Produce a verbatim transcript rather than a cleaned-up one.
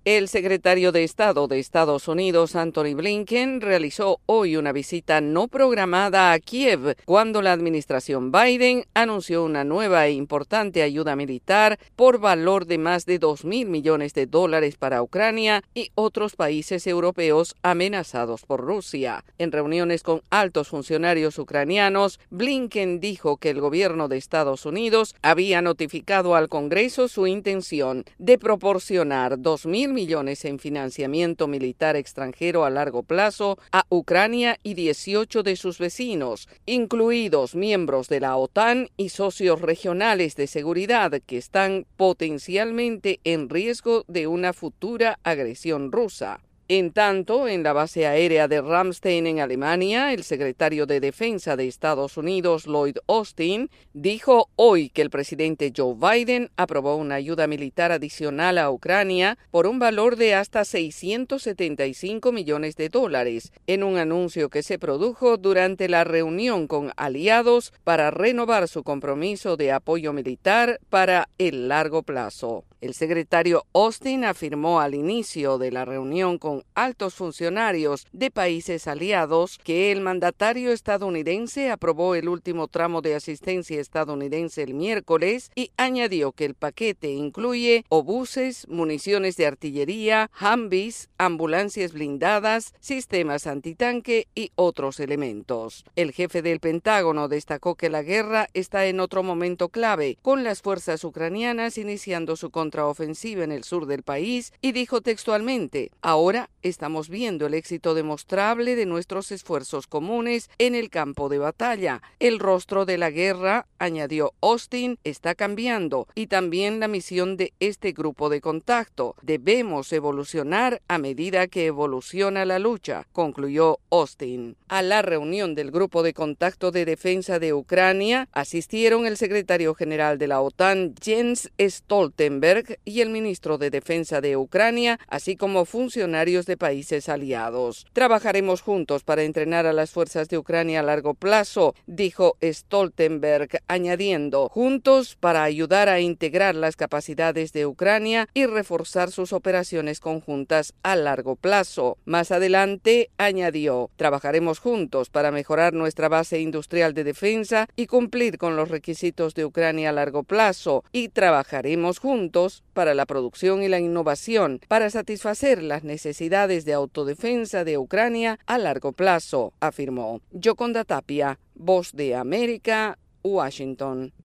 El secretario de Estado de Estados Unidos, Antony Blinken, realizó hoy una visita no programada a Kiev cuando la administración Biden anunció una nueva e importante ayuda militar por valor de más de dos mil millones de dólares para Ucrania y otros países europeos amenazados por Rusia. En reuniones con altos funcionarios ucranianos, Blinken dijo que el gobierno de Estados Unidos había notificado al Congreso su intención de proporcionar dos mil millones en financiamiento militar extranjero a largo plazo a Ucrania y dieciocho de sus vecinos, incluidos miembros de la OTAN y socios regionales de seguridad que están potencialmente en riesgo de una futura agresión rusa. En tanto, en la base aérea de Ramstein en Alemania, el secretario de Defensa de Estados Unidos, Lloyd Austin, dijo hoy que el presidente Joe Biden aprobó una ayuda militar adicional a Ucrania por un valor de hasta seiscientos setenta y cinco millones de dólares, en un anuncio que se produjo durante la reunión con aliados para renovar su compromiso de apoyo militar para el largo plazo. El secretario Austin afirmó al inicio de la reunión con altos funcionarios de países aliados que el mandatario estadounidense aprobó el último tramo de asistencia estadounidense el miércoles y añadió que el paquete incluye obuses, municiones de artillería, Humvees, ambulancias blindadas, sistemas antitanque y otros elementos. El jefe del Pentágono destacó que la guerra está en otro momento clave, con las fuerzas ucranianas iniciando su contraofensiva en el sur del país, y dijo textualmente: ahora estamos viendo el éxito demostrable de nuestros esfuerzos comunes en el campo de batalla. El rostro de la guerra, añadió Austin, está cambiando, y también la misión de este grupo de contacto. Debemos evolucionar a medida que evoluciona la lucha, concluyó Austin. A la reunión del grupo de contacto de defensa de Ucrania asistieron el secretario general de la OTAN, Jens Stoltenberg, y el ministro de Defensa de Ucrania, así como funcionarios de países aliados. Trabajaremos juntos para entrenar a las fuerzas de Ucrania a largo plazo, dijo Stoltenberg, añadiendo, juntos para ayudar a integrar las capacidades de Ucrania y reforzar sus operaciones conjuntas a largo plazo. Más adelante, añadió, trabajaremos juntos para mejorar nuestra base industrial de defensa y cumplir con los requisitos de Ucrania a largo plazo, y trabajaremos juntos para la producción y la innovación para satisfacer las necesidades de autodefensa de Ucrania a largo plazo, afirmó. Yoconda Tapia, Voz de América, Washington.